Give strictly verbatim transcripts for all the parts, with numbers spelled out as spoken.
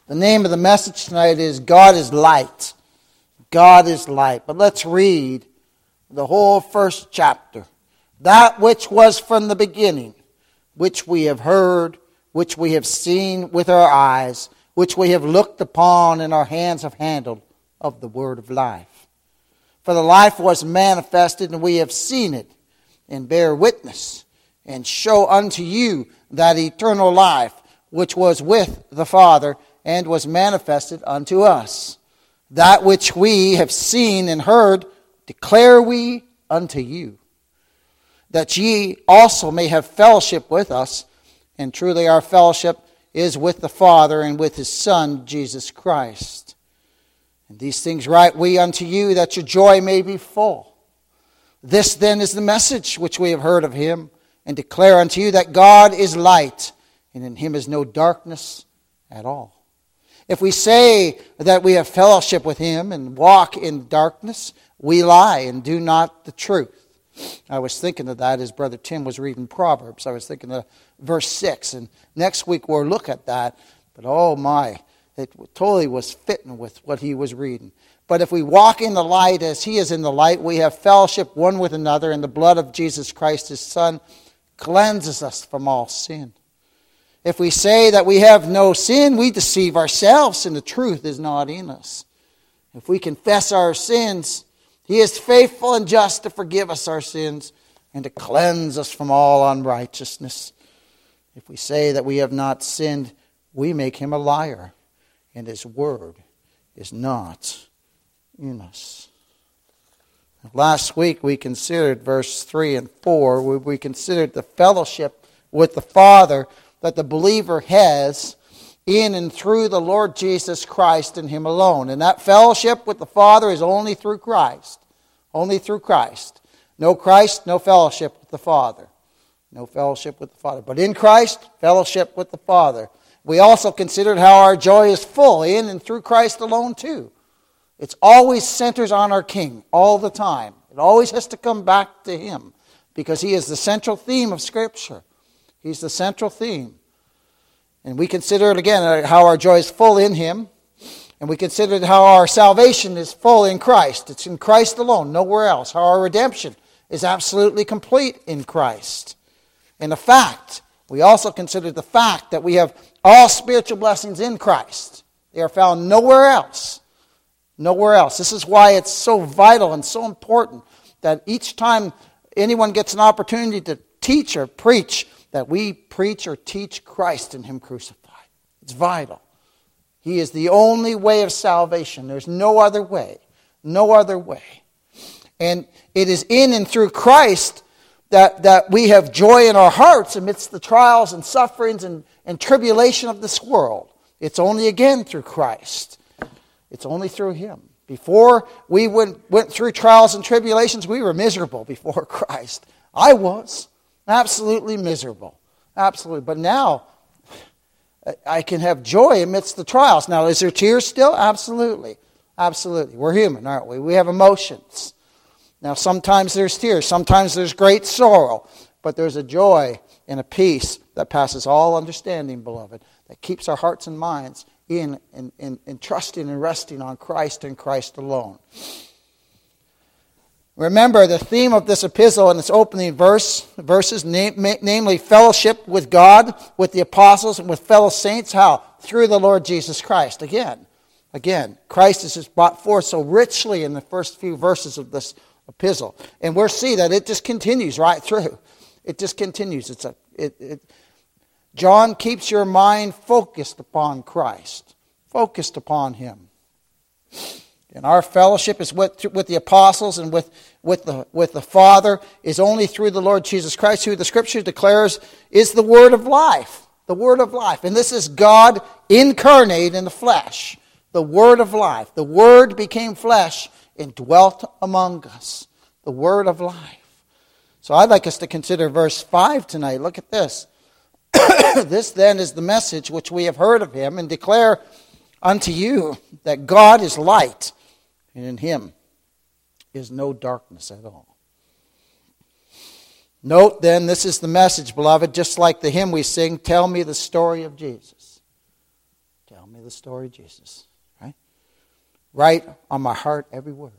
The name of the message tonight is God is Light. God is Light. But let's read the whole first chapter. That which was from the beginning, which we have heard, which we have seen with our eyes, which we have looked upon and our hands have handled, of the word of life. For the life was manifested, and we have seen it, and bear witness, and show unto you that eternal life, which was with the Father, and was manifested unto us. That which we have seen and heard, declare we unto you, that ye also may have fellowship with us. And truly our fellowship is with the Father and with His Son, Jesus Christ. And these things write we unto you, that your joy may be full. This then is the message which we have heard of Him, and declare unto you that God is light, and in Him is no darkness at all. If we say that we have fellowship with Him and walk in darkness, we lie and do not the truth. I was thinking of that as Brother Tim was reading Proverbs. I was thinking of verse six, and next week we'll look at that. But oh my, it totally was fitting with what he was reading. But if we walk in the light as He is in the light, we have fellowship one with another, and the blood of Jesus Christ, His Son, cleanses us from all sin. If we say that we have no sin, we deceive ourselves, and the truth is not in us. If we confess our sins, He is faithful and just to forgive us our sins and to cleanse us from all unrighteousness. If we say that we have not sinned, we make Him a liar, and His word is not in us. Last week we considered verse three and four, where we considered the fellowship with the Father that the believer has in and through the Lord Jesus Christ and Him alone. And that fellowship with the Father is only through Christ. Only through Christ. No Christ, no fellowship with the Father. No fellowship with the Father. But in Christ, fellowship with the Father. We also considered how our joy is full in and through Christ alone too. It always centers on our King, all the time. It always has to come back to Him, because He is the central theme of Scripture. He's the central theme. And we considered again how our joy is full in Him. And we considered how our salvation is full in Christ. It's in Christ alone, nowhere else. How our redemption is absolutely complete in Christ. And the fact, we also considered the fact that we have all spiritual blessings in Christ. They are found nowhere else. Nowhere else. This is why it's so vital and so important that each time anyone gets an opportunity to teach or preach, that we preach or teach Christ and Him crucified. It's vital. He is the only way of salvation. There's no other way. No other way. And it is in and through Christ that, that we have joy in our hearts amidst the trials and sufferings and, and tribulation of this world. It's only again through Christ. It's only through Him. Before we went, went through trials and tribulations, we were miserable before Christ. I was. Absolutely miserable. Absolutely. But now, I can have joy amidst the trials. Now, is there tears still? Absolutely. Absolutely. We're human, aren't we? We have emotions. Now, sometimes there's tears. Sometimes there's great sorrow. But there's a joy and a peace that passes all understanding, beloved, that keeps our hearts and minds in and, and, and trusting and resting on Christ and Christ alone. Remember the theme of this epistle in its opening verse, verses, namely fellowship with God, with the apostles, and with fellow saints. How? Through the Lord Jesus Christ. Again, again, Christ is just brought forth so richly in the first few verses of this epistle. And we'll see that it just continues right through. It just continues. It's a, it, it, John keeps your mind focused upon Christ, focused upon Him. And our fellowship is with, with the apostles and with, with, the, with the Father is only through the Lord Jesus Christ, who the Scripture declares is the Word of life. The Word of life. And this is God incarnate in the flesh. The Word of life. The Word became flesh and dwelt among us. The Word of life. So I'd like us to consider verse five tonight. Look at this. This then is the message which we have heard of Him, and declare unto you that God is light, and in Him is no darkness at all. Note then, this is the message, beloved, just like the hymn we sing, Tell Me the Story of Jesus. Tell me the story of Jesus. Right? Write on my heart every word.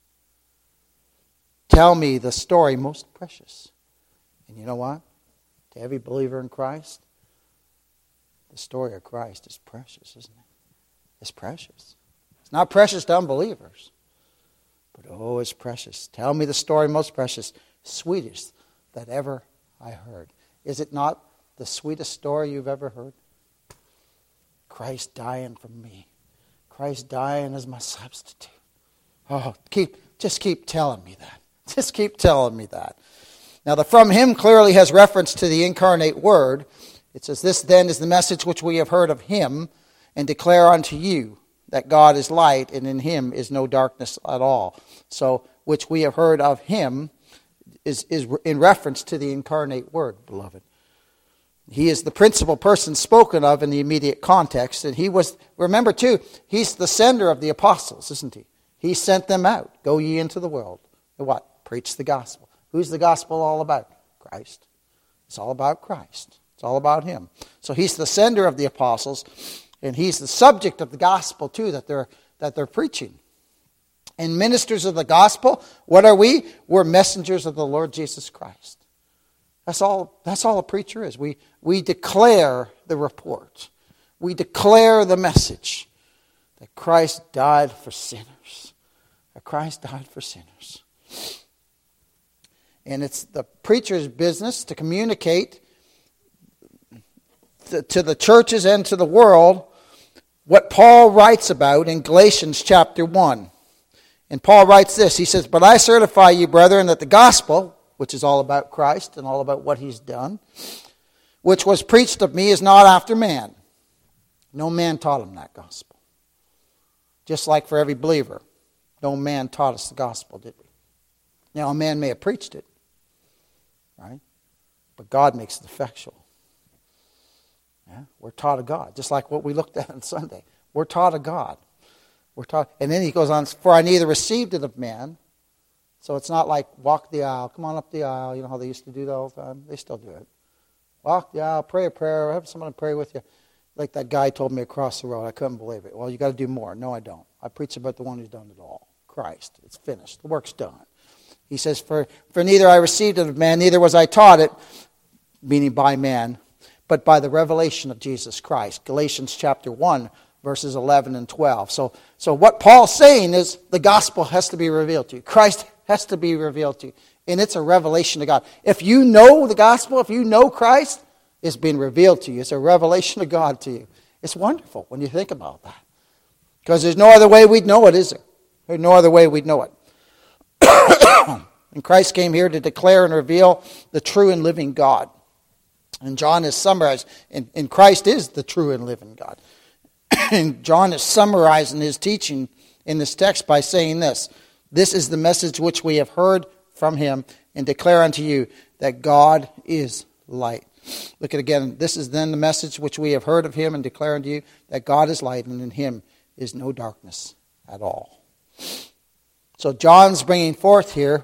Tell me the story most precious. And you know what? To every believer in Christ, the story of Christ is precious, isn't it? It's precious. It's not precious to unbelievers. But oh, it's precious. Tell me the story most precious, sweetest that ever I heard. Is it not the sweetest story you've ever heard? Christ dying for me. Christ dying as my substitute. Oh, keep just keep telling me that. Just keep telling me that. Now, the from him clearly has reference to the incarnate word. It says, this then is the message which we have heard of him, and declare unto you that God is light, and in him is no darkness at all. So, which we have heard of him is, is in reference to the incarnate word, beloved. He is the principal person spoken of in the immediate context. And he was, remember too, he's the sender of the apostles, isn't he? He sent them out. Go ye into the world. And what? Preach the gospel. Who's the gospel all about? Christ. It's all about Christ. It's all about him. So he's the sender of the apostles, and he's the subject of the gospel too that they're that they're preaching. And ministers of the gospel, what are we? We're messengers of the Lord Jesus Christ. That's all that's all a preacher is. We we declare the report. We declare the message that Christ died for sinners. That Christ died for sinners. And it's the preacher's business to communicate to, to the churches and to the world what Paul writes about in Galatians chapter one. And Paul writes this. He says, but I certify you, brethren, that the gospel, which is all about Christ and all about what he's done, which was preached of me, is not after man. No man taught him that gospel. Just like for every believer, no man taught us the gospel, did we? Now, a man may have preached it, right? But God makes it effectual. Yeah? We're taught of God, just like what we looked at on Sunday. We're taught of God. We're taught, and then he goes on, for I neither received it of man. So it's not like walk the aisle, come on up the aisle. You know how they used to do that all the time? They still do it. Walk the aisle, pray a prayer, have someone pray with you. Like that guy told me across the road. I couldn't believe it. Well, you got to do more. No, I don't. I preach about the one who's done it all. Christ. It's finished. The work's done. He says, for, for neither I received it of man, neither was I taught it, meaning by man, but by the revelation of Jesus Christ. Galatians chapter one, verses eleven and twelve. So, so what Paul's saying is the gospel has to be revealed to you. Christ has to be revealed to you. And it's a revelation of God. If you know the gospel, if you know Christ, it's been revealed to you. It's a revelation of God to you. It's wonderful when you think about that. Because there's no other way we'd know it, is there? There's no other way we'd know it. And Christ came here to declare and reveal the true and living God. And John is summarized, and, and Christ is the true and living God. And John is summarizing his teaching in this text by saying this. This is the message which we have heard from him and declare unto you that God is light. Look at it again. This is then the message which we have heard of him and declare unto you that God is light and in him is no darkness at all. So John's bringing forth here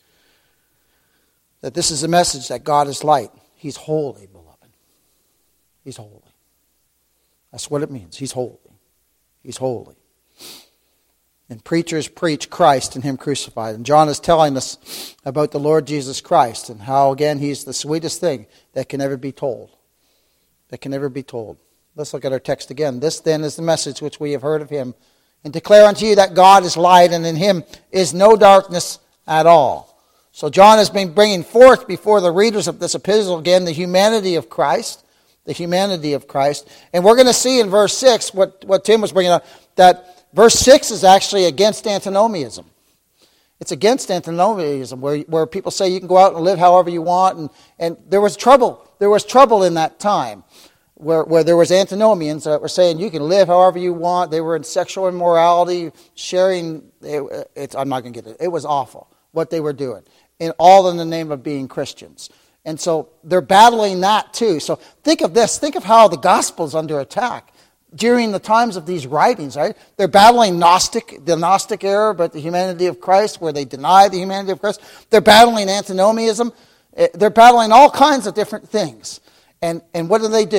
that this is a message that God is light. He's holy, beloved. He's holy. That's what it means. He's holy. He's holy. And preachers preach Christ and him crucified. And John is telling us about the Lord Jesus Christ and how, again, he's the sweetest thing that can ever be told. That can never be told. Let's look at our text again. This then is the message which we have heard of him and declare unto you that God is light and in him is no darkness at all. So John has been bringing forth before the readers of this epistle again the humanity of Christ. The humanity of Christ. And we're going to see in verse six what, what Tim was bringing up, that verse six is actually against antinomianism. It's against antinomianism, where, where people say you can go out and live however you want. And, and there was trouble. There was trouble in that time where, where there was antinomians that were saying you can live however you want. They were in sexual immorality, sharing. It, it's, I'm not going to get it. It was awful what they were doing, and all in the name of being Christians. And so they're battling that too. So think of this. Think of how the gospel is under attack during the times of these writings, right? They're battling Gnostic, the Gnostic error about the humanity of Christ, where they deny the humanity of Christ. They're battling antinomianism. They're battling all kinds of different things. And, and what do they do?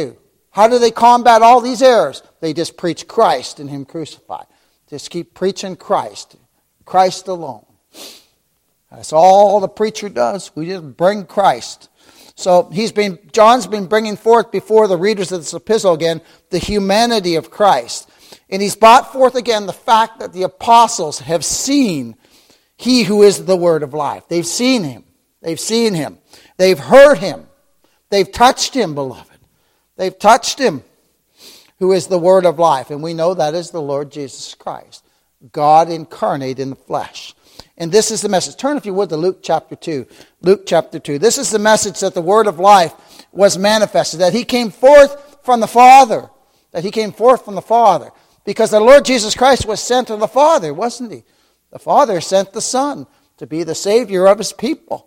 How do they combat all these errors? They just preach Christ and Him crucified. Just keep preaching Christ. Christ alone. That's all the preacher does. We just bring Christ. So he's been, John's been bringing forth before the readers of this epistle again the humanity of Christ. And he's brought forth again the fact that the apostles have seen He who is the Word of life. They've seen Him. They've seen Him. They've heard Him. They've touched Him, beloved. They've touched Him who is the Word of life. And we know that is the Lord Jesus Christ, God incarnate in the flesh. And this is the message. Turn, if you would, to Luke chapter two. Luke chapter two. This is the message that the Word of life was manifested, that He came forth from the Father. That He came forth from the Father. Because the Lord Jesus Christ was sent to the Father, wasn't He? The Father sent the Son to be the Savior of His people.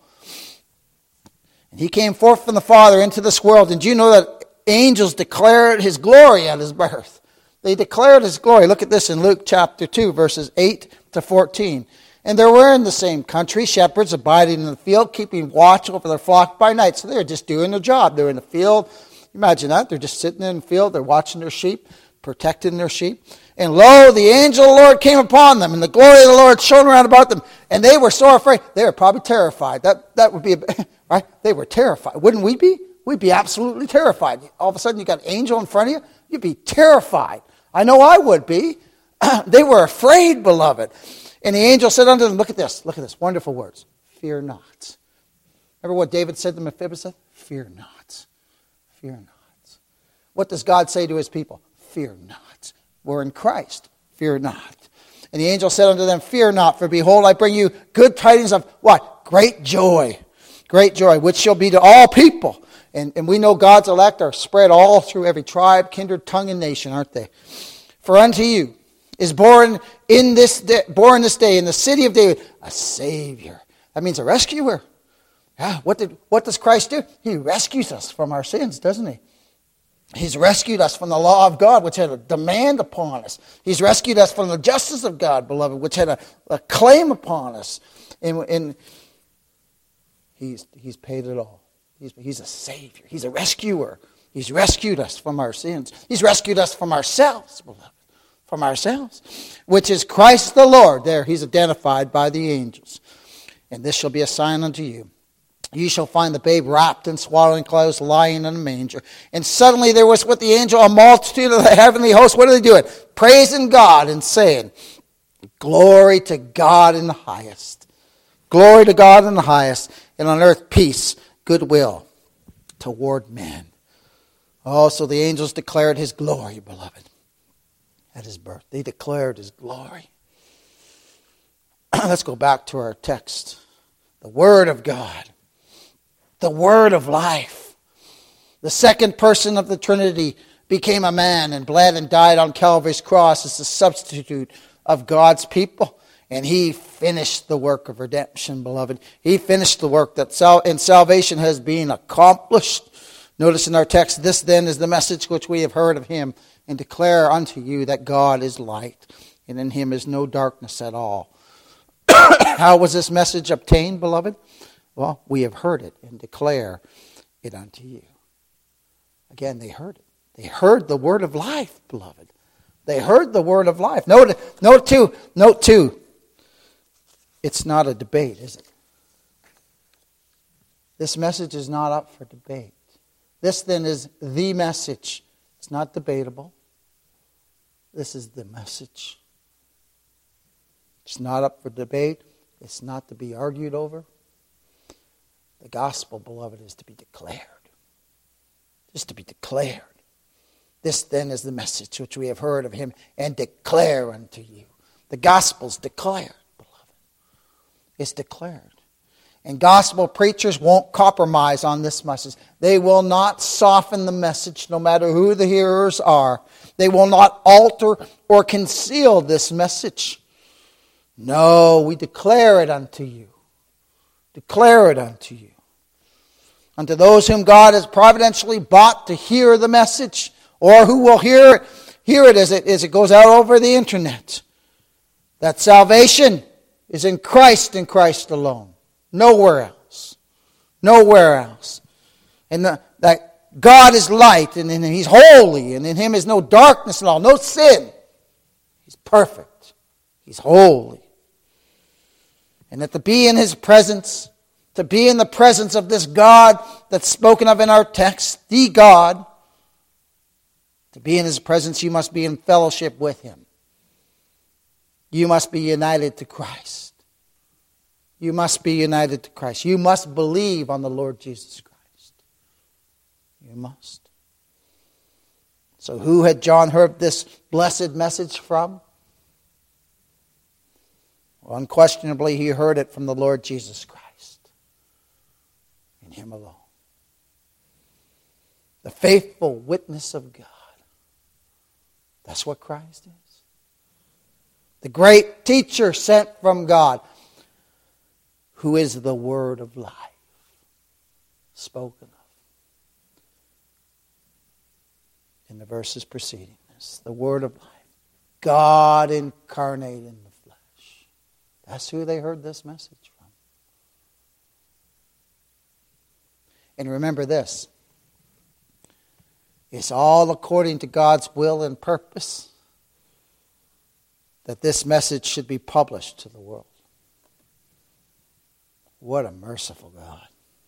And He came forth from the Father into this world. And do you know that angels declared His glory at His birth? They declared His glory. Look at this in Luke chapter two, verses eight to fourteen. And there were in the same country shepherds abiding in the field, keeping watch over their flock by night. So they're just doing their job. They're in the field. Imagine that. They're just sitting in the field. They're watching their sheep, protecting their sheep. And lo, the angel of the Lord came upon them, and the glory of the Lord shone around about them. And they were so afraid. They were probably terrified. That that would be, a, right? They were terrified. Wouldn't we be? We'd be absolutely terrified. All of a sudden you got an angel in front of you. You'd be terrified. I know I would be. They were afraid, beloved. And the angel said unto them, look at this, look at this, wonderful words. Fear not. Remember what David said to Mephibosheth? Fear not. Fear not. What does God say to His people? Fear not. We're in Christ. Fear not. And the angel said unto them, fear not, for behold, I bring you good tidings of what? Great joy. Great joy, which shall be to all people. And, and we know God's elect are spread all through every tribe, kindred, tongue, and nation, aren't they? For unto you is born in this day, born this day in the city of David a Savior. That means a rescuer. Yeah, what did what does Christ do? He rescues us from our sins, doesn't He? He's rescued us from the law of God, which had a demand upon us. He's rescued us from the justice of God, beloved, which had a, a claim upon us. And, and he's, he's paid it all. He's, he's a Savior. He's a rescuer. He's rescued us from our sins. He's rescued us from ourselves, beloved. From ourselves, which is Christ the Lord. There, He's identified by the angels. And this shall be a sign unto you. You shall find the babe wrapped in swaddling clothes, lying in a manger. And suddenly there was with the angel a multitude of the heavenly host. What are they doing? Praising God and saying, glory to God in the highest. Glory to God in the highest. And on earth peace, goodwill toward men. Also the angels declared His glory, beloved. At His birth. They declared His glory. Let's go back to our text. The Word of God. The Word of life. The second person of the Trinity became a man and bled and died on Calvary's cross as the substitute of God's people. And He finished the work of redemption, beloved. He finished the work that sal- in salvation has been accomplished. Notice in our text, this then is the message which we have heard of Him, and declare unto you that God is light, and in Him is no darkness at all. How was this message obtained, beloved? Well, we have heard it and declare it unto you. Again, they heard it. They heard the word of life, beloved. They heard the word of life. Note, note two, note two. It's not a debate, is it? This message is not up for debate. This then is the message. It's not debatable. This is the message. It's not up for debate. It's not to be argued over. The gospel, beloved, is to be declared. It's to be declared. This then is the message which we have heard of Him and declare unto you. The gospel's declared, beloved. It's declared. And gospel preachers won't compromise on this message. They will not soften the message no matter who the hearers are. They will not alter or conceal this message. No, we declare it unto you. Declare it unto you. Unto those whom God has providentially bought to hear the message, or who will hear it, hear it as it, as it goes out over the internet. That salvation is in Christ and Christ alone. Nowhere else. Nowhere else. And the, that God is light, and in him he's holy, and in him is no darkness at all, no sin. He's perfect. He's holy. And that to be in his presence, to be in the presence of this God that's spoken of in our text, the God, to be in his presence, you must be in fellowship with him. You must be united to Christ. You must be united to Christ. You must believe on the Lord Jesus Christ. You must. So who had John heard this blessed message from? Well, unquestionably, he heard it from the Lord Jesus Christ. In him alone. The faithful witness of God. That's what Christ is. The great teacher sent from God, who is the word of life spoken of in the verses preceding this. The word of life. God incarnate in the flesh. That's who they heard this message from. And remember this. It's all according to God's will and purpose that this message should be published to the world. What a merciful God.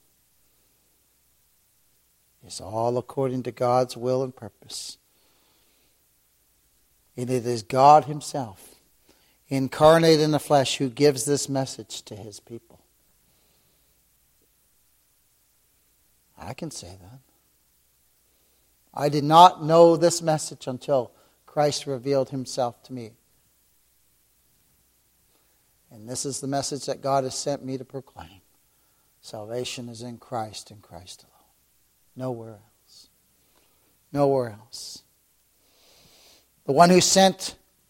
It's all according to God's will and purpose. And it is God himself, incarnate in the flesh, who gives this message to his people. I can say that. I did not know this message until Christ revealed himself to me. And this is the message that God has sent me to proclaim. Salvation is in Christ and Christ alone. Nowhere else. Nowhere else. The one who sent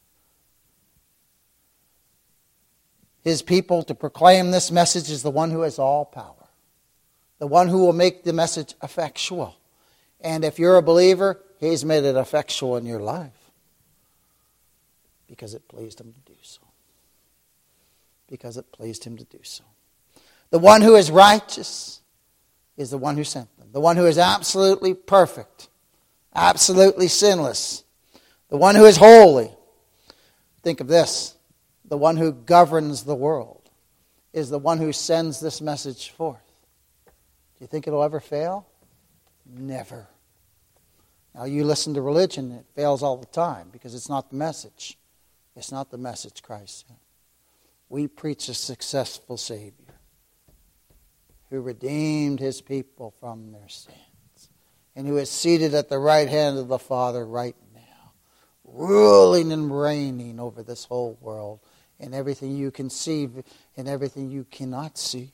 his people to proclaim this message is the one who has all power. The one who will make the message effectual. And if you're a believer, he's made it effectual in your life. Because it pleased him to do so. Because it pleased him to do so. The one who is righteous is the one who sent them. The one who is absolutely perfect. Absolutely sinless. The one who is holy. Think of this. The one who governs the world is the one who sends this message forth. Do you think it'll ever fail? Never. Now you listen to religion, it fails all the time because it's not the message. It's not the message Christ sent. We preach a successful Savior who redeemed his people from their sins and who is seated at the right hand of the Father right now, ruling and reigning over this whole world and everything you can see and everything you cannot see.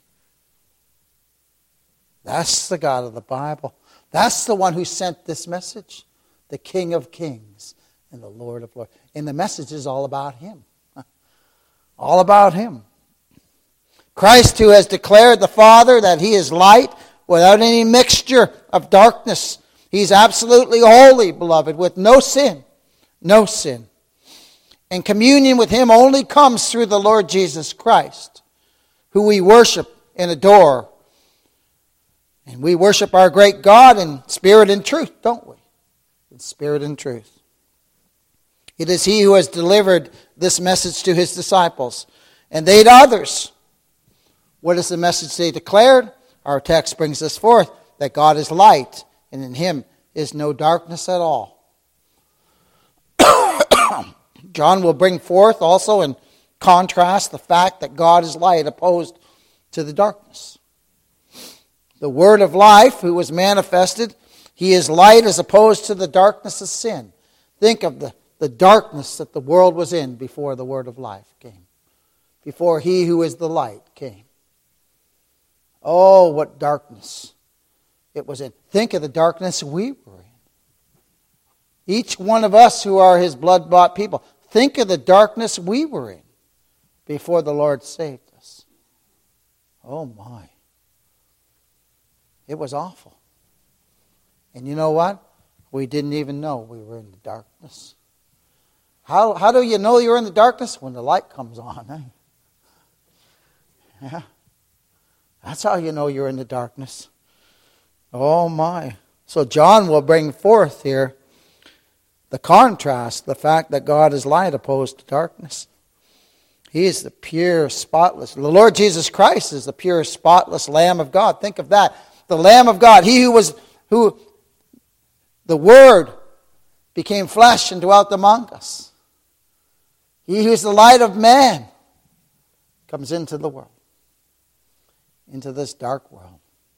That's the God of the Bible. That's the one who sent this message, the King of Kings and the Lord of Lords. And the message is all about him. All about him. Christ, who has declared the Father that he is light without any mixture of darkness. He's absolutely holy, beloved, with no sin. No sin. And communion with him only comes through the Lord Jesus Christ, who we worship and adore. And we worship our great God in spirit and truth, don't we? In spirit and truth. It is he who has delivered this message to his disciples, and they to others. What is the message they declared? Our text brings this forth, that God is light, and in him is no darkness at all. John will bring forth also in contrast the fact that God is light opposed to the darkness. The Word of life, who was manifested, he is light as opposed to the darkness of sin. Think of the, the darkness that the world was in before the Word of life came. Before he who is the light came. Oh, what darkness it was in. Think of the darkness we were in. Each one of us who are his blood-bought people. Think of the darkness we were in before the Lord saved us. Oh my. It was awful. And you know what? We didn't even know we were in the darkness. How, how do you know you're in the darkness? When the light comes on. Eh? Yeah. That's how you know you're in the darkness. Oh my. So John will bring forth here the contrast, the fact that God is light opposed to darkness. He is the pure, spotless. The Lord Jesus Christ is the pure, spotless Lamb of God. Think of that. The Lamb of God. He who was, who, the Word became flesh and dwelt among us. He who is the light of man comes into the world, into this dark world.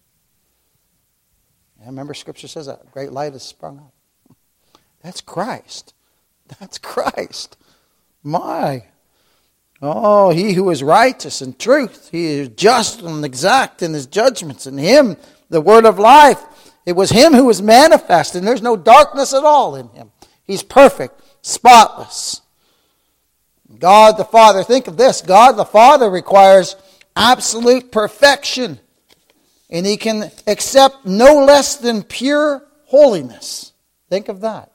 And remember, Scripture says a great light has sprung up. That's Christ. That's Christ. My. Oh, he who is righteous in truth. He is just and exact in his judgments. In him, the word of life. It was him who was manifest, and there's no darkness at all in him. He's perfect, spotless. God the Father, think of this. God the Father requires absolute perfection. And he can accept no less than pure holiness. Think of that.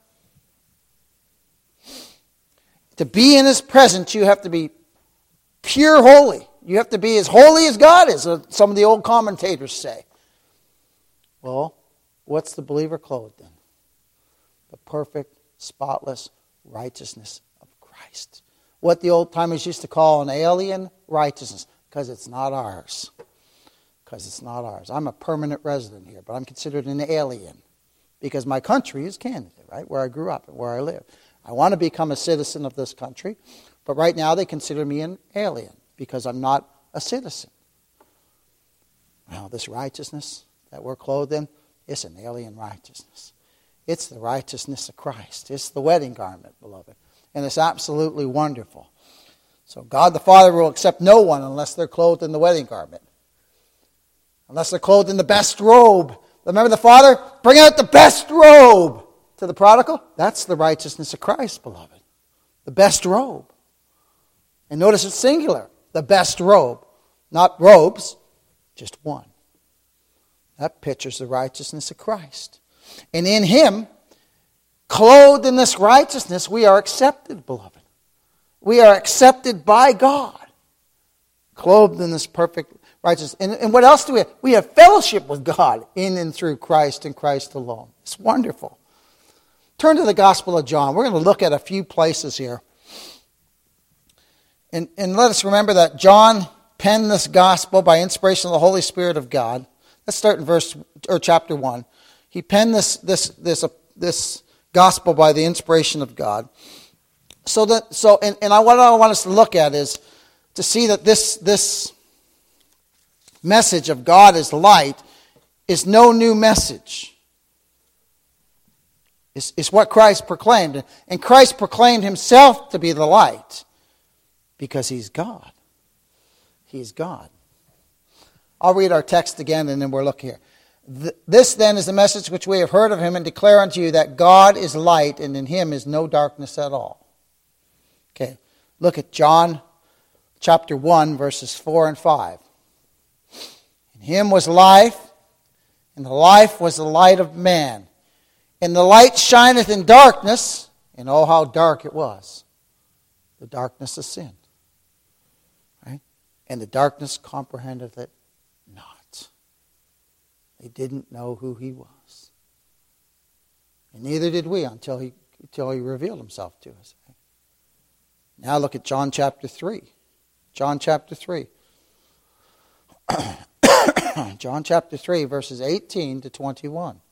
To be in his presence, you have to be pure holy. You have to be as holy as God is, some of the old commentators say. Well, what's the believer clothed in? The perfect, spotless righteousness of Christ. What the old timers used to call an alien righteousness, because it's not ours. Because it's not ours. I'm a permanent resident here, but I'm considered an alien because my country is Canada, right? Where I grew up and where I live. I want to become a citizen of this country, but right now they consider me an alien because I'm not a citizen. Now, this righteousness that we're clothed in, it's an alien righteousness. It's the righteousness of Christ. It's the wedding garment, beloved. And it's absolutely wonderful. So God the Father will accept no one unless they're clothed in the wedding garment. Unless they're clothed in the best robe. Remember the Father? Bring out the best robe to the prodigal. That's the righteousness of Christ, beloved. The best robe. And notice it's singular. The best robe. Not robes, just one. That pictures the righteousness of Christ. And in him, clothed in this righteousness, we are accepted, beloved. We are accepted by God. Clothed in this perfect righteousness. And, and what else do we have? We have fellowship with God in and through Christ and Christ alone. It's wonderful. Turn to the Gospel of John. We're going to look at a few places here. And, and let us remember that John penned this Gospel by inspiration of the Holy Spirit of God. Let's start in verse or chapter one. He penned this this this uh, this Gospel by the inspiration of God. So that so and, and I, what I want us to look at is to see that this this message of God as light is no new message. It's, it's what Christ proclaimed. And Christ proclaimed himself to be the light because he's God. He's God. I'll read our text again and then we'll look here. This then is the message which we have heard of him and declare unto you that God is light and in him is no darkness at all. Okay, look at John chapter one verses four and five. In him was life, and the life was the light of man. And the light shineth in darkness, and oh how dark it was. The darkness of sin. Right? And the darkness comprehendeth it not. They didn't know who he was. And neither did we until he, until he revealed himself to us. Now look at John chapter three. John chapter three. John chapter three, verses eighteen to twenty-one.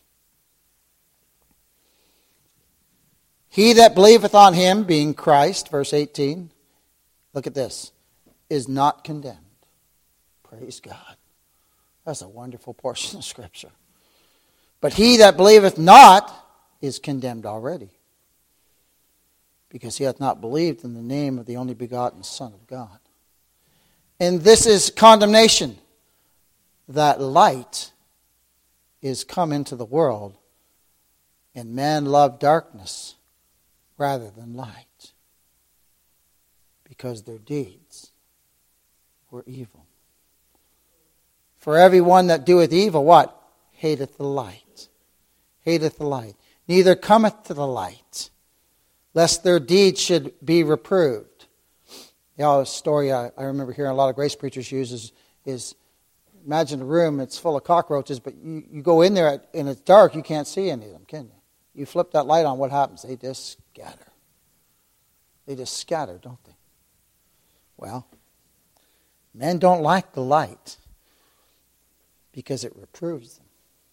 He that believeth on him, being Christ, verse eighteen, look at this, is not condemned. Praise God. That's a wonderful portion of Scripture. But he that believeth not is condemned already, because he hath not believed in the name of the only begotten Son of God. And this is condemnation, that light is come into the world, and man loved darkness rather than light, because their deeds were evil. For everyone that doeth evil, what? Hateth the light. Hateth the light. Neither cometh to the light, lest their deeds should be reproved. You know, a story I, I remember hearing a lot of grace preachers use is, is Imagine a room, it's full of cockroaches, but you, you go in there and it's dark, you can't see any of them, can you? You flip that light on, what happens? They just scatter. They just scatter, don't they? Well, men don't like the light because it reproves them.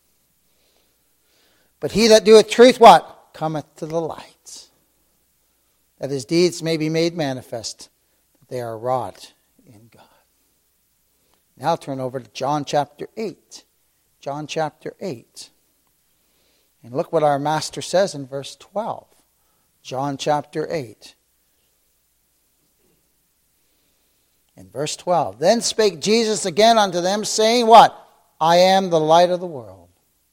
But he that doeth truth, what? Cometh to the light, that his deeds may be made manifest, that they are wrought in God. Now turn over to John chapter eight. John chapter eight. And look what our master says in verse twelve. John chapter eight. In verse twelve. Then spake Jesus again unto them, saying, what? I am the light of the world.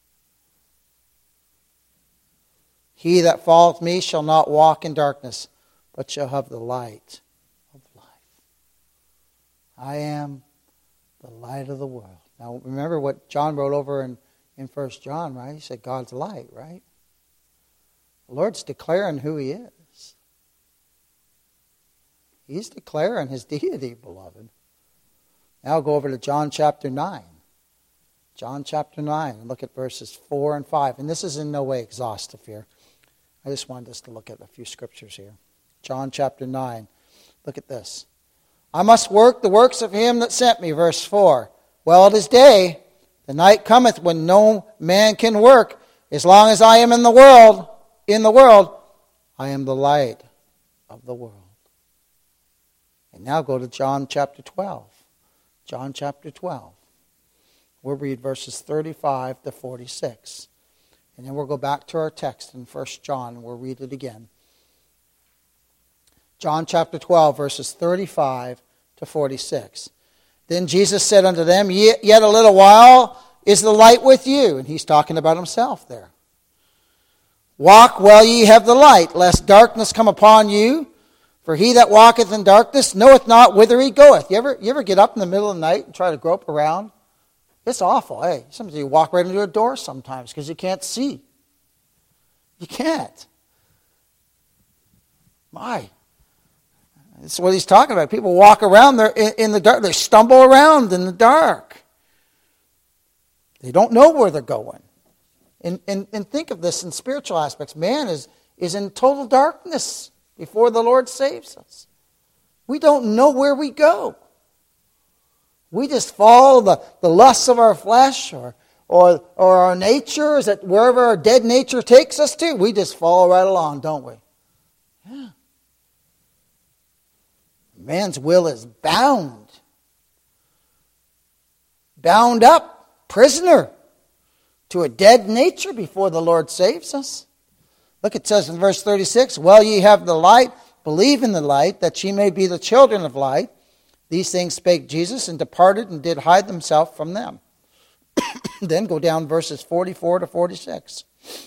He that followeth me shall not walk in darkness, but shall have the light of life. I am the light of the world. Now remember what John wrote over in, in First John, right? He said God's light, right? The Lord's declaring who he is. He's declaring his deity, beloved. Now go over to John chapter nine. John chapter nine, and look at verses four and five. And this is in no way exhaustive here. I just wanted us to look at a few scriptures here. John chapter nine. Look at this. I must work the works of him that sent me. Verse four. Well, it is day. The night cometh when no man can work. As long as I am in the world, in the world, I am the light of the world. And now go to John chapter twelve. John chapter twelve. We'll read verses thirty-five to forty-six. And then we'll go back to our text in First John and we'll read it again. John chapter twelve, verses thirty-five to forty-six. Then Jesus said unto them, Yet a little while is the light with you. And he's talking about himself there. Walk while ye have the light, lest darkness come upon you. For he that walketh in darkness knoweth not whither he goeth. You ever, you ever get up in the middle of the night and try to grope around? It's awful. Hey, sometimes you walk right into a door sometimes because you can't see. You can't. My. That's what he's talking about. People walk around there in, in the dark. They stumble around in the dark. They don't know where they're going. And, and, and think of this in spiritual aspects. Man is, is in total darkness before the Lord saves us. We don't know where we go. We just follow the, the lusts of our flesh or, or, or our nature. Is that wherever our dead nature takes us to, we just follow right along, don't we? Yeah. Man's will is bound. Bound up, prisoner to a dead nature before the Lord saves us. Look, it says in verse thirty-six, Well, ye have the light, believe in the light, that ye may be the children of light. These things spake Jesus, and departed, and did hide himself from them. Then go down verses forty-four to forty-six.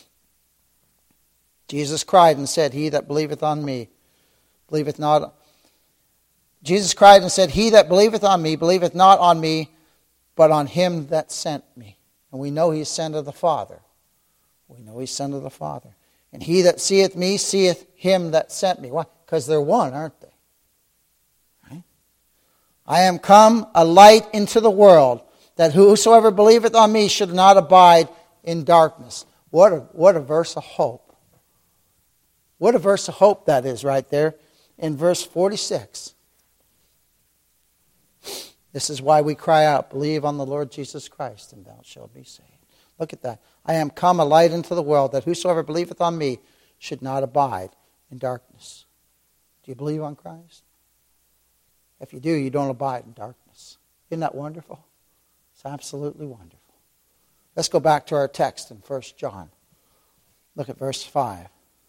Jesus cried and said, He that believeth on me, believeth not. Jesus cried and said, He that believeth on me, believeth not on me, but on him that sent me. And we know he's sent of the Father. We know he's sent of the Father. And he that seeth me, seeth him that sent me. Why? Because they're one, aren't they? Right? I am come a light into the world, that whosoever believeth on me should not abide in darkness. What a, what a verse of hope. What a verse of hope that is right there in verse forty-six. This is why we cry out, Believe on the Lord Jesus Christ, and thou shalt be saved. Look at that. I am come a light into the world, that whosoever believeth on me should not abide in darkness. Do you believe on Christ? If you do, you don't abide in darkness. Isn't that wonderful? It's absolutely wonderful. Let's go back to our text in First John. Look at verse five.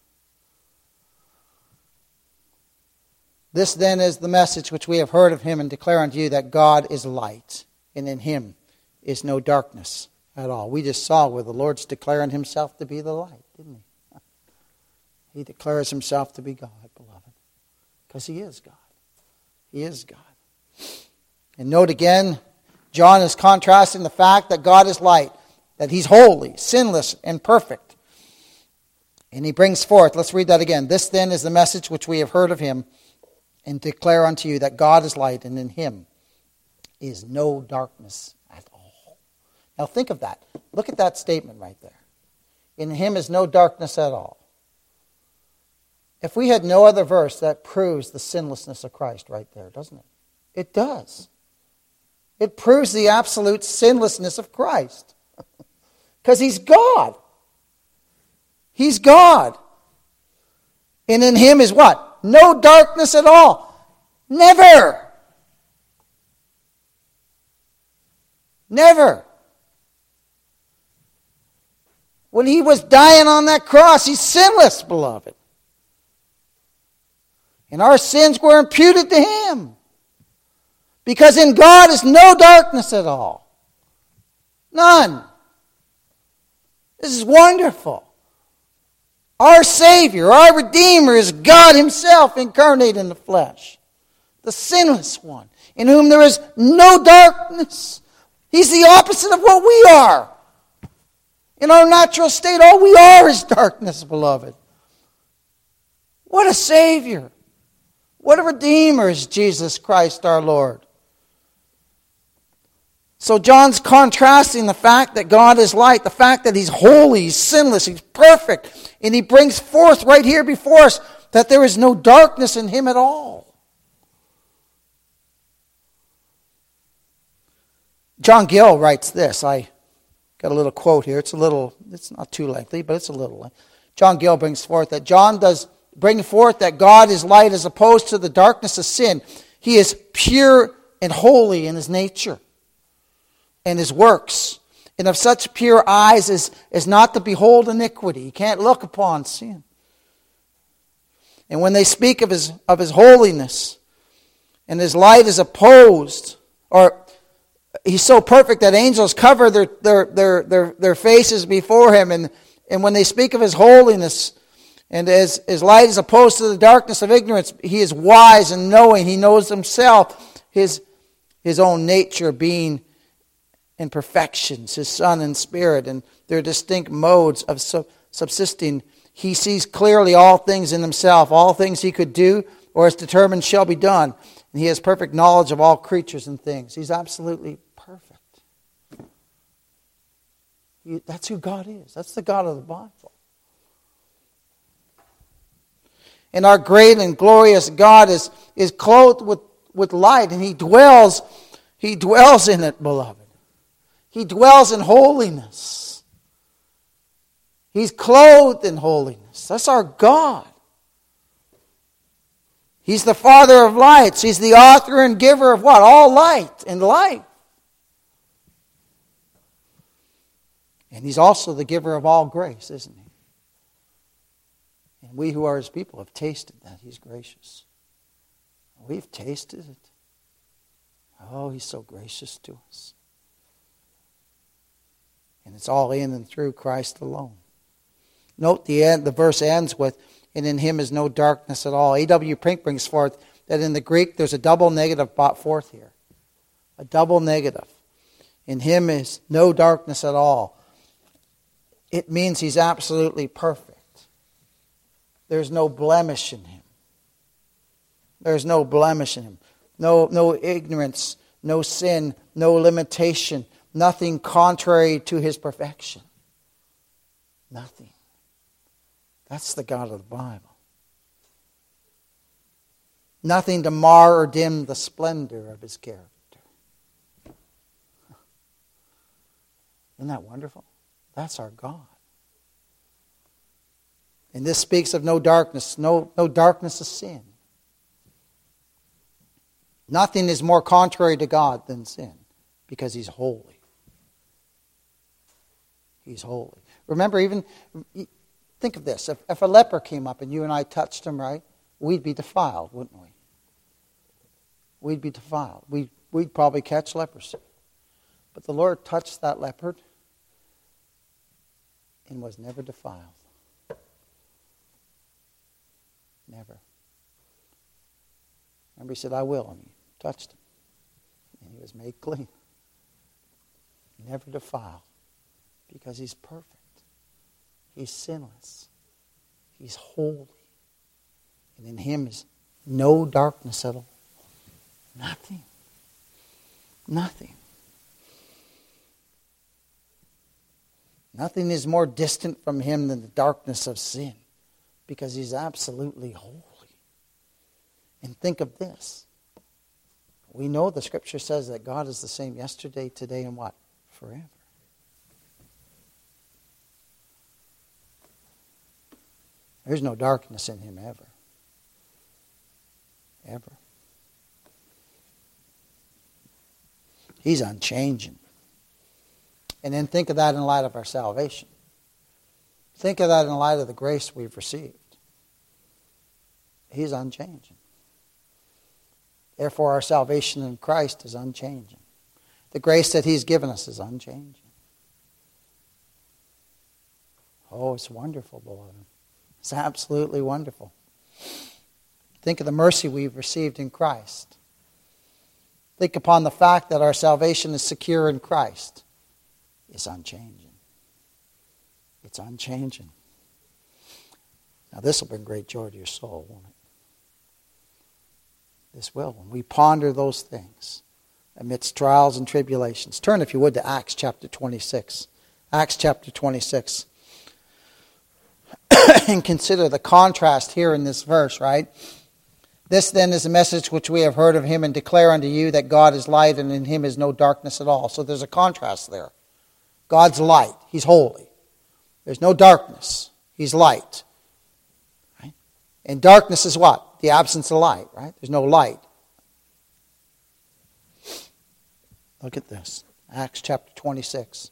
This then is the message which we have heard of him and declare unto you, that God is light, and in him is no darkness at all. We just saw where the Lord's declaring himself to be the light, didn't he? He declares himself to be God, beloved, because he is God. He is God. And note again, John is contrasting the fact that God is light, that he's holy, sinless, and perfect. And he brings forth, let's read that again. This then is the message which we have heard of him, and declare unto you that God is light, and in him is no darkness at Now think of that. Look at that statement right there. In him is no darkness at all. If we had no other verse, that proves the sinlessness of Christ right there, doesn't it? It does. It proves the absolute sinlessness of Christ. Because he's God. He's God. And in him is what? No darkness at all. Never. Never. When he was dying on that cross, he's sinless, beloved. And our sins were imputed to him. Because in God is no darkness at all. None. This is wonderful. Our Savior, our Redeemer is God himself incarnate in the flesh. The sinless one, in whom there is no darkness. He's the opposite of what we are. In our natural state, all we are is darkness, beloved. What a Savior. What a Redeemer is Jesus Christ our Lord. So John's contrasting the fact that God is light, the fact that he's holy, he's sinless, he's perfect. And he brings forth right here before us that there is no darkness in him at all. John Gill writes this. I got a little quote here. It's a little, it's not too lengthy, but it's a little. John Gill brings forth that John does bring forth that God is light as opposed to the darkness of sin. He is pure and holy in his nature and his works, and of such pure eyes as, as not to behold iniquity. He can't look upon sin. And when they speak of his of his holiness, and his light is opposed, or he's so perfect that angels cover their their their their, their faces before him, and, and when they speak of his holiness, and as his light is opposed to the darkness of ignorance, he is wise and knowing. He knows himself, his his own nature being in perfections, his Son and Spirit, and their distinct modes of subsisting. He sees clearly all things in himself, all things he could do or is determined shall be done. And he has perfect knowledge of all creatures and things. He's absolutely perfect. He, that's who God is. That's the God of the Bible. And our great and glorious God is, is clothed with, with light, and he dwells, he dwells in it, beloved. He dwells in holiness. He's clothed in holiness. That's our God. He's the Father of lights. He's the author and giver of what? All light and life. And he's also the giver of all grace, isn't he? And we who are his people have tasted that he's gracious. We've tasted it. Oh, he's so gracious to us. And it's all in and through Christ alone. Note the end, the verse ends with, and in him is no darkness at all. A W Pink brings forth that in the Greek there's a double negative brought forth here. A double negative. In him is no darkness at all. It means he's absolutely perfect. There's no blemish in him. There's no blemish in him. No, no ignorance, no sin, no limitation. Nothing contrary to his perfection. Nothing. That's the God of the Bible. Nothing to mar or dim the splendor of his character. Isn't that wonderful? That's our God. And this speaks of no darkness, no, no darkness of sin. Nothing is more contrary to God than sin, because he's holy. He's holy. Remember, even, think of this. If, if a leper came up and you and I touched him, right, we'd be defiled, wouldn't we? We'd be defiled. We'd, we'd probably catch leprosy. But the Lord touched that leopard and was never defiled. Never. Remember, he said, I will, and he touched him. And he was made clean. Never defiled. Because he's perfect. He's sinless. He's holy. And in him is no darkness at all. Nothing. Nothing. Nothing is more distant from him than the darkness of sin, because he's absolutely holy. And think of this. We know the Scripture says that God is the same yesterday, today, and what? Forever. There's no darkness in him ever. Ever. He's unchanging. And then think of that in light of our salvation. Think of that in light of the grace we've received. He's unchanging. Therefore, our salvation in Christ is unchanging. The grace that he's given us is unchanging. Oh, it's wonderful, beloved. It's absolutely wonderful. Think of the mercy we've received in Christ. Think upon the fact that our salvation is secure in Christ. It's unchanging. It's unchanging. Now this will bring great joy to your soul, won't it? This will, when we ponder those things amidst trials and tribulations. Turn, if you would, to Acts chapter twenty-six. Acts chapter twenty-six. And consider the contrast here in this verse, right? This then is a message which we have heard of him and declare unto you that God is light and in him is no darkness at all. So there's a contrast there. God's light. He's holy. There's no darkness. He's light. Right? And darkness is what? The absence of light, right? There's no light. Look at this. Acts chapter twenty-six.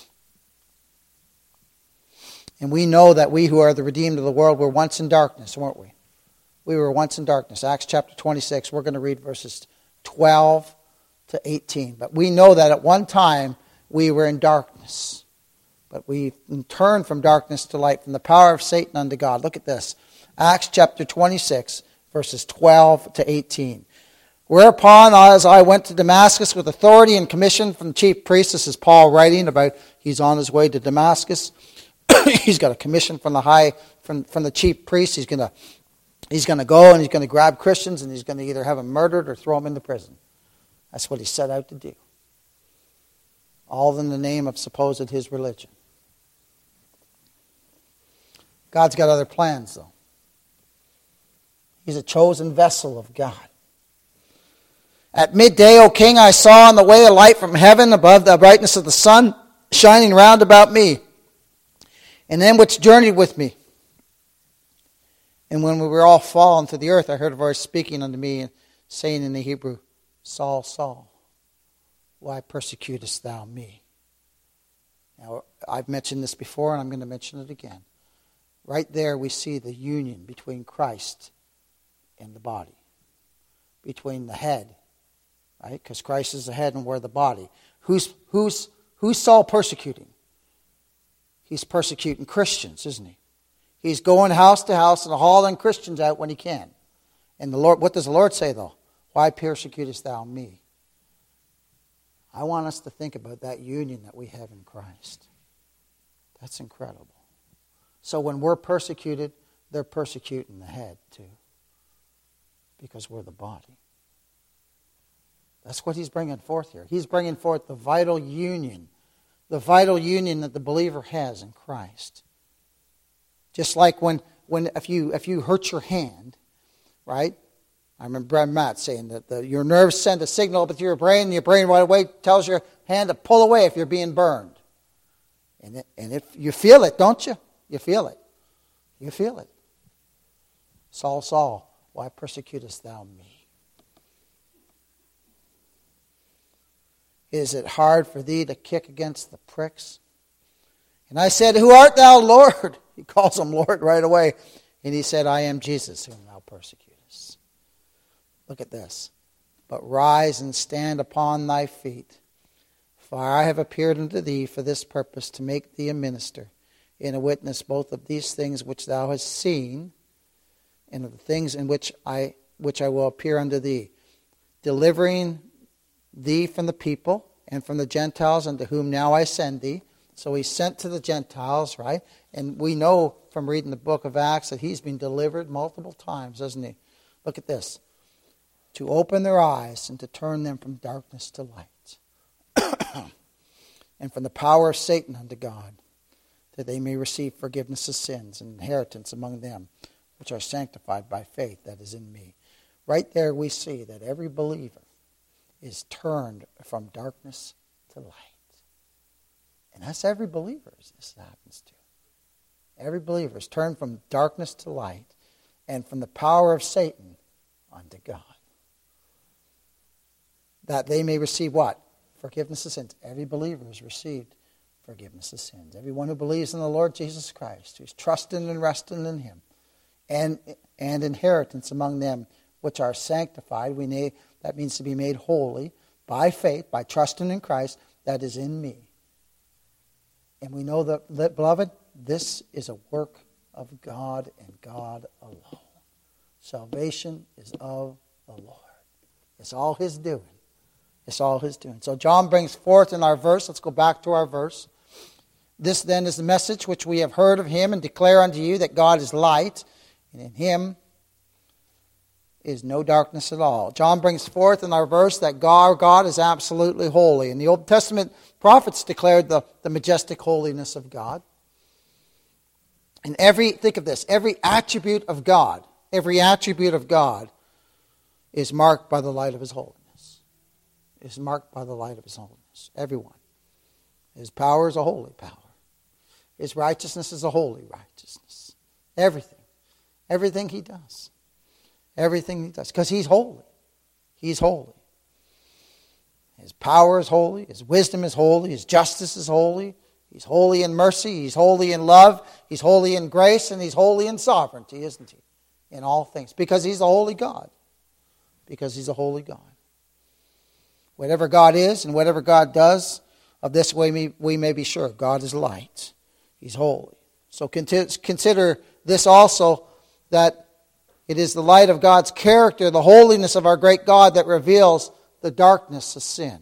And we know that we who are the redeemed of the world were once in darkness, weren't we? We were once in darkness. Acts chapter twenty-six. We're going to read verses twelve to eighteen. But we know that at one time we were in darkness. But we turned from darkness to light, from the power of Satan unto God. Look at this. Acts chapter twenty-six, verses twelve to eighteen. Whereupon, as I went to Damascus with authority and commission from the chief priest, this is Paul writing about he's on his way to Damascus. He's got a commission from the high, from, from the chief priest. He's going to he's going to go and he's going to grab Christians and he's going to either have them murdered or throw them into prison. That's what he set out to do. All in the name of supposed his religion. God's got other plans, though. He's a chosen vessel of God. At midday, O king, I saw on the way a light from heaven above the brightness of the sun, shining round about me, and them which journeyed with me. And when we were all fallen to the earth, I heard a voice speaking unto me, saying in the Hebrew, Saul, Saul, why persecutest thou me? Now, I've mentioned this before, and I'm going to mention it again. Right there we see the union between Christ and the body. Between the head, right? Because Christ is the head and we're the body. Who's, who's, who's Saul persecuting? He's persecuting Christians, isn't he? He's going house to house and hauling Christians out when he can. And the Lord, what does the Lord say, though? Why persecutest thou me? I want us to think about that union that we have in Christ. That's incredible. So when we're persecuted, they're persecuting the head too. Because we're the body. That's what he's bringing forth here. He's bringing forth the vital union. The vital union that the believer has in Christ. Just like when, when if you if you hurt your hand, right? I remember Brad Matt saying that the, your nerves send a signal to your brain, and your brain right away tells your hand to pull away if you're being burned. And it, and if you feel it, don't you? You feel it. You feel it. Saul, Saul, why persecutest thou me? Is it hard for thee to kick against the pricks? And I said, Who art thou, Lord? He calls him Lord right away. And he said, I am Jesus, whom thou persecutest. Look at this. But rise and stand upon thy feet. For I have appeared unto thee for this purpose, to make thee a minister, and a witness both of these things which thou hast seen, and of the things in which I which I will appear unto thee, delivering thee from the people and from the Gentiles, unto whom now I send thee. So he's sent to the Gentiles, right? And we know from reading the book of Acts that he's been delivered multiple times, doesn't he? Look at this. To open their eyes and to turn them from darkness to light. And from the power of Satan unto God, that they may receive forgiveness of sins and inheritance among them which are sanctified by faith that is in me. Right there we see that every believer is turned from darkness to light. And that's every believer this happens to. Every believer is turned from darkness to light and from the power of Satan unto God. That they may receive what? Forgiveness of sins. Every believer has received forgiveness of sins. Everyone who believes in the Lord Jesus Christ, who's trusting and resting in Him, and and inheritance among them which are sanctified. We may, that means to be made holy by faith, by trusting in Christ, that is in me. And we know that, that, beloved, this is a work of God and God alone. Salvation is of the Lord. It's all His doing. It's all His doing. So John brings forth in our verse, let's go back to our verse. This then is the message which we have heard of Him and declare unto you that God is light, and in Him is no darkness at all. John brings forth in our verse that God, God is absolutely holy. And the Old Testament prophets declared the, the majestic holiness of God. And every, think of this, every attribute of God, every attribute of God is marked by the light of His holiness. Is marked by the light of His holiness. Everyone. His power is a holy power. His righteousness is a holy righteousness. Everything. Everything He does. Everything He does. Because He's holy. He's holy. His power is holy. His wisdom is holy. His justice is holy. He's holy in mercy. He's holy in love. He's holy in grace. And He's holy in sovereignty, isn't He? In all things. Because He's a holy God. Because He's a holy God. Whatever God is and whatever God does, of this way we may be sure. God is light. He's holy. So consider this also, that it is the light of God's character, the holiness of our great God, that reveals the darkness of sin.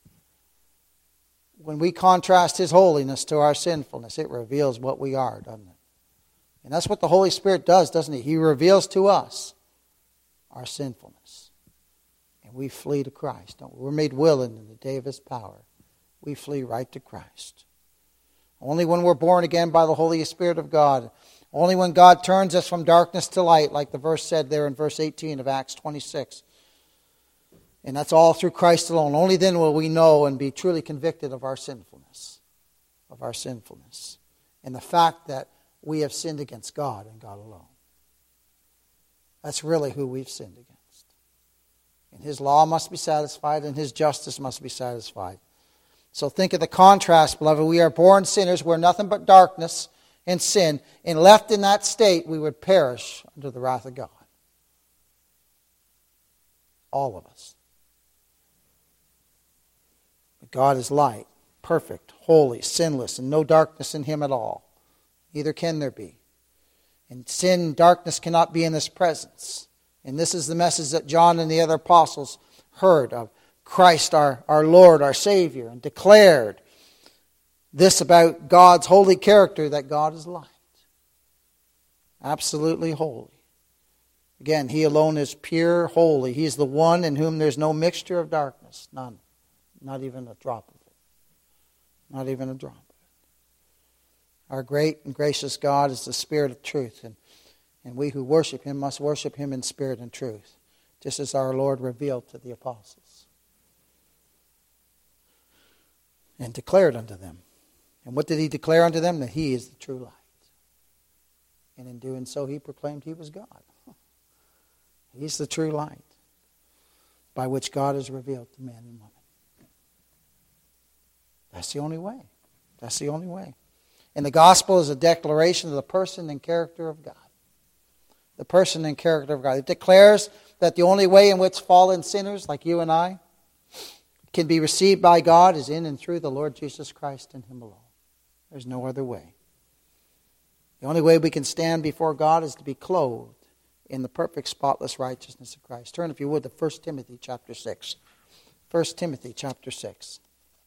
When we contrast His holiness to our sinfulness, it reveals what we are, doesn't it? And that's what the Holy Spirit does, doesn't He? He reveals to us our sinfulness. And we flee to Christ, don't we? We're made willing in the day of His power. We flee right to Christ. Only when we're born again by the Holy Spirit of God, only when God turns us from darkness to light, like the verse said there in verse eighteen of Acts twenty-six. And that's all through Christ alone. Only then will we know and be truly convicted of our sinfulness. Of our sinfulness. And the fact that we have sinned against God and God alone. That's really who we've sinned against. And His law must be satisfied and His justice must be satisfied. So think of the contrast, beloved. We are born sinners. We're nothing but darkness and sin. And left in that state, we would perish under the wrath of God. All of us. But God is light, perfect, holy, sinless, and no darkness in Him at all. Neither can there be. And sin and darkness cannot be in His presence. And this is the message that John and the other apostles heard of Christ, our, our Lord, our Savior, and declared this about God's holy character, that God is light. Absolutely holy. Again, He alone is pure, holy. He is the one in whom there's no mixture of darkness. None. Not even a drop of it. Not even a drop of it. Our great and gracious God is the Spirit of truth. And, and we who worship Him must worship Him in spirit and truth. Just as our Lord revealed to the apostles. And declared unto them. And what did He declare unto them? That He is the true light. And in doing so, He proclaimed He was God. He's the true light by which God is revealed to man and woman. That's the only way. That's the only way. And the gospel is a declaration of the person and character of God. The person and character of God. It declares that the only way in which fallen sinners like you and I can be received by God is in and through the Lord Jesus Christ and Him alone. There's no other way. The only way we can stand before God is to be clothed in the perfect, spotless righteousness of Christ. Turn, if you would, to First Timothy chapter six. First Timothy chapter six.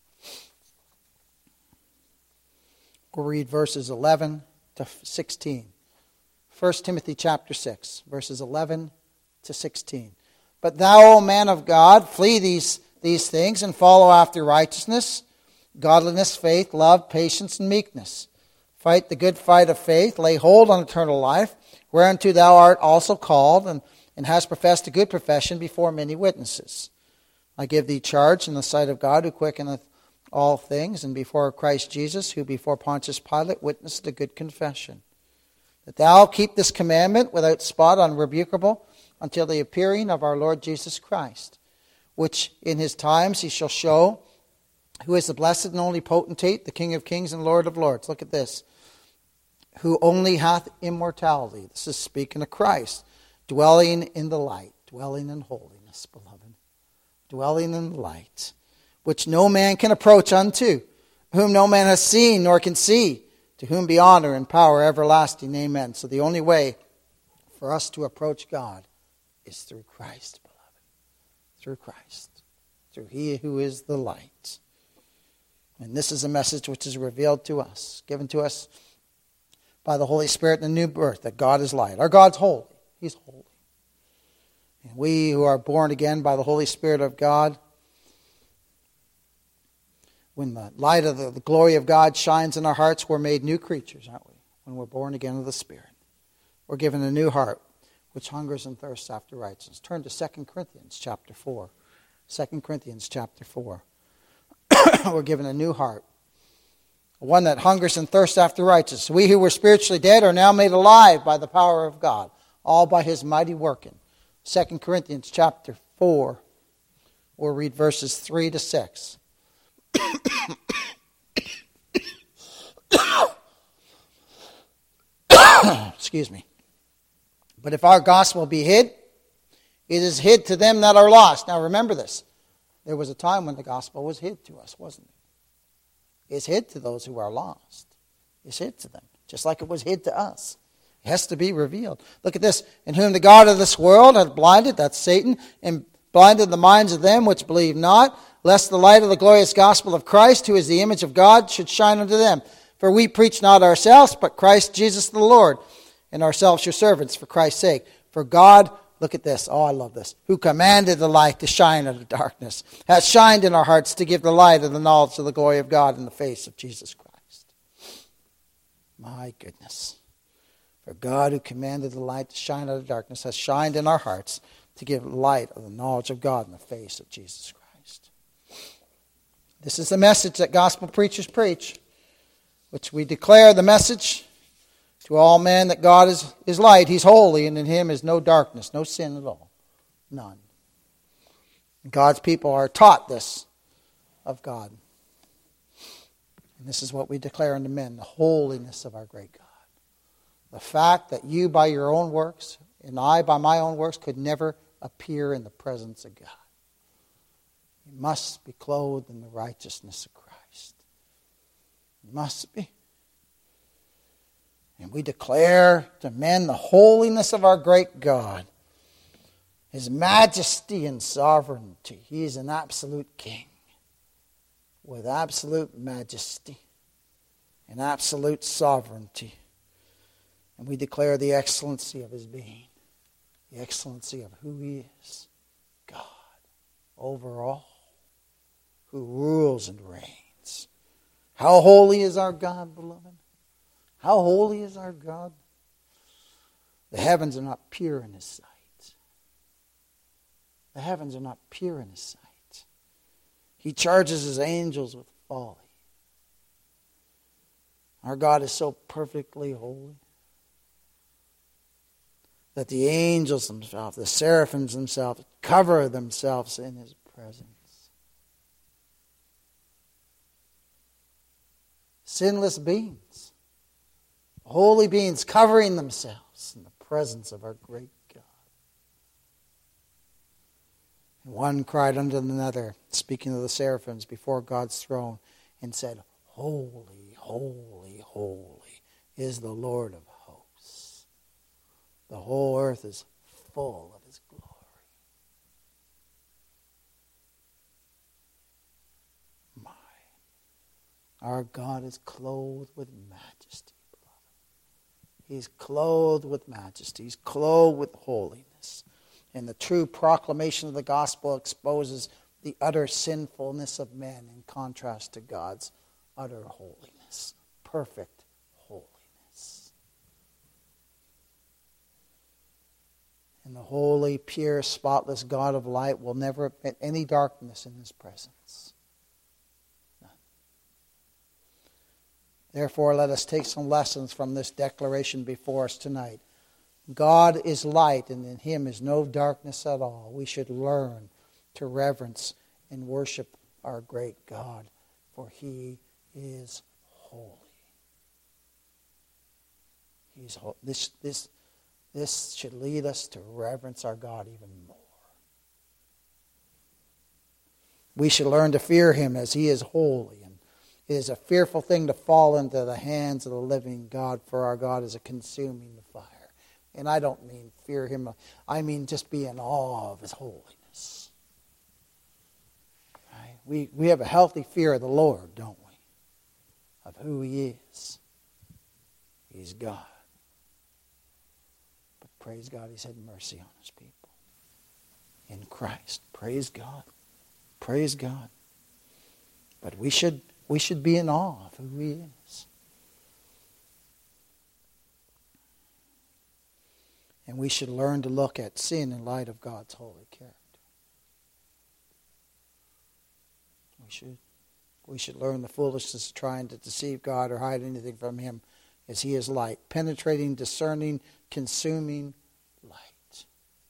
We'll read verses eleven to sixteen. First Timothy chapter six, verses eleven to sixteen. But thou, O man of God, flee these, these things and follow after righteousness, godliness, faith, love, patience, and meekness. Fight the good fight of faith. Lay hold on eternal life, whereunto thou art also called, and, and hast professed a good profession before many witnesses. I give thee charge in the sight of God, who quickeneth all things, and before Christ Jesus, who before Pontius Pilate witnessed a good confession, that thou keep this commandment without spot, unrebukable, until the appearing of our Lord Jesus Christ, which in his times he shall show, who is the blessed and only potentate, the King of kings and Lord of lords. Look at this. Who only hath immortality. This is speaking of Christ, dwelling in the light, dwelling in holiness, beloved, dwelling in the light, which no man can approach unto, whom no man has seen nor can see, to whom be honor and power everlasting. Amen. So the only way for us to approach God is through Christ, beloved. Through Christ. Through he who is the light. And this is a message which is revealed to us, given to us by the Holy Spirit in the new birth, that God is light. Our God's holy. He's holy. And we who are born again by the Holy Spirit of God, when the light of the, the glory of God shines in our hearts, we're made new creatures, aren't we? When we're born again of the Spirit. We're given a new heart, which hungers and thirsts after righteousness. Turn to Second Corinthians chapter four. Second Corinthians chapter four. We're given a new heart. One that hungers and thirsts after righteousness. We who were spiritually dead are now made alive by the power of God, all by his mighty working. Second Corinthians chapter four. We'll read verses three to six. Excuse me. But if our gospel be hid, it is hid to them that are lost. Now remember this. There was a time when the gospel was hid to us, wasn't it? It's hid to those who are lost. It's hid to them, just like it was hid to us. It has to be revealed. Look at this. In whom the God of this world hath blinded, that's Satan, and blinded the minds of them which believe not, lest the light of the glorious gospel of Christ, who is the image of God, should shine unto them. For we preach not ourselves, but Christ Jesus the Lord, and ourselves your servants for Christ's sake. For God, look at this, oh I love this, who commanded the light to shine out of darkness, has shined in our hearts to give the light of the knowledge of the glory of God in the face of Jesus Christ. My goodness. For God, who commanded the light to shine out of darkness, has shined in our hearts to give light of the knowledge of God in the face of Jesus Christ. This is the message that gospel preachers preach, which we declare the message to all men that God is, is light. He's holy, and in him is no darkness, no sin at all. None. God's people are taught this of God. And this is what we declare unto men, the holiness of our great God. The fact that you by your own works, and I by my own works, could never appear in the presence of God. You must be clothed in the righteousness of Christ. You must be. And we declare to men the holiness of our great God, his majesty and sovereignty. He is an absolute king with absolute majesty and absolute sovereignty. And we declare the excellency of his being, the excellency of who he is, God over all, who rules and reigns. How holy is our God, beloved? How holy is our God? The heavens are not pure in his sight. The heavens are not pure in his sight. He charges his angels with folly. Our God is so perfectly holy that the angels themselves, the seraphims themselves, cover themselves in his presence. Sinless beings, holy beings covering themselves in the presence of our great God. And one cried unto another, speaking of the seraphims before God's throne, and said, Holy, holy, holy is the Lord of hosts. The whole earth is full of his glory. My, our God is clothed with majesty. He's clothed with majesty. He's clothed with holiness. And the true proclamation of the gospel exposes the utter sinfulness of men in contrast to God's utter holiness. Perfect holiness. And the holy, pure, spotless God of light will never admit any darkness in His presence. None. Therefore, let us take some lessons from this declaration before us tonight. God is light, and in Him is no darkness at all. We should learn to reverence and worship our great God, for He is holy. He's holy. This, this, this should lead us to reverence our God even more. We should learn to fear Him as He is holy. And it is a fearful thing to fall into the hands of the living God, for our God is a consuming fire. And I don't mean fear Him. I mean just be in awe of His holiness. Right? We, we have a healthy fear of the Lord, don't we? Of who He is. He's God. But praise God, He's had mercy on His people. In Christ. Praise God. Praise God. But we should, we should be in awe of who He is. And we should learn to look at sin in light of God's holy character. We should. We should learn the foolishness of trying to deceive God or hide anything from Him, as He is light, penetrating, discerning, consuming light.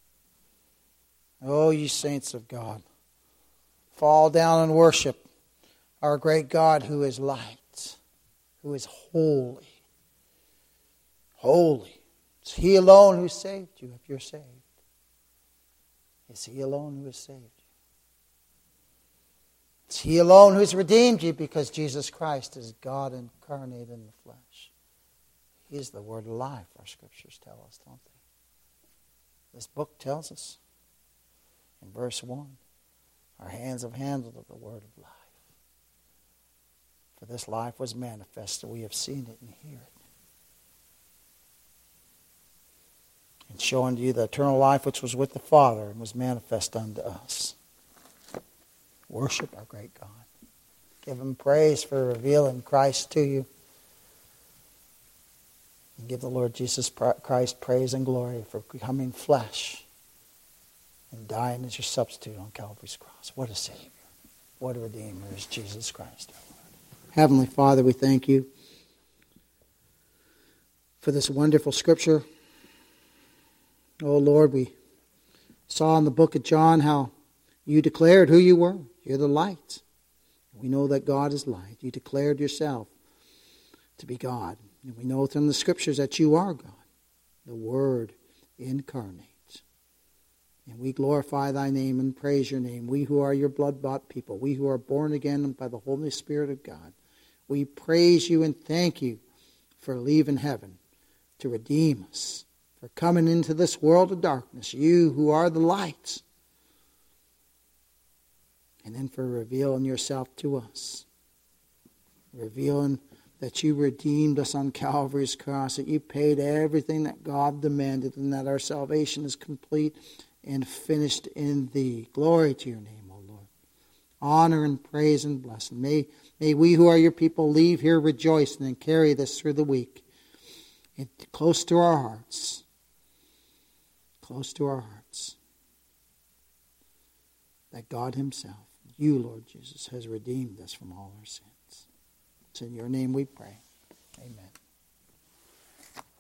Oh, you saints of God, fall down and worship our great God who is light, who is holy. Holy. It's He alone who saved you if you're saved. It's He alone who has saved you. It's He alone who's redeemed you, because Jesus Christ is God incarnate in the flesh. He is the Word of life, our Scriptures tell us, don't they? This book tells us in verse one, our hands have handled the Word of life. For this life was manifest, and we have seen it and hear it. And show unto you the eternal life which was with the Father and was manifest unto us. Worship our great God. Give Him praise for revealing Christ to you. And give the Lord Jesus Christ praise and glory for becoming flesh and dying as your substitute on Calvary's cross. What a Savior. What a Redeemer is Jesus Christ our Lord. Heavenly Father, we thank You for this wonderful Scripture. Oh Lord, we saw in the book of John how You declared who You were. You're the light. We know that God is light. You declared Yourself to be God. And we know from the Scriptures that You are God, the Word incarnate. And we glorify Thy name and praise Your name. We who are Your blood-bought people, we who are born again by the Holy Spirit of God, we praise You and thank You for leaving heaven to redeem us, for coming into this world of darkness, You who are the light, and then for revealing Yourself to us, revealing that You redeemed us on Calvary's cross, that You paid everything that God demanded, and that our salvation is complete and finished in Thee. Glory to Your name, O Lord. Honor and praise and blessing. May, may we who are Your people leave here rejoicing and carry this through the week, and close to our hearts. Close to our hearts. That God Himself, You, Lord Jesus, has redeemed us from all our sins. It's in Your name we pray. Amen.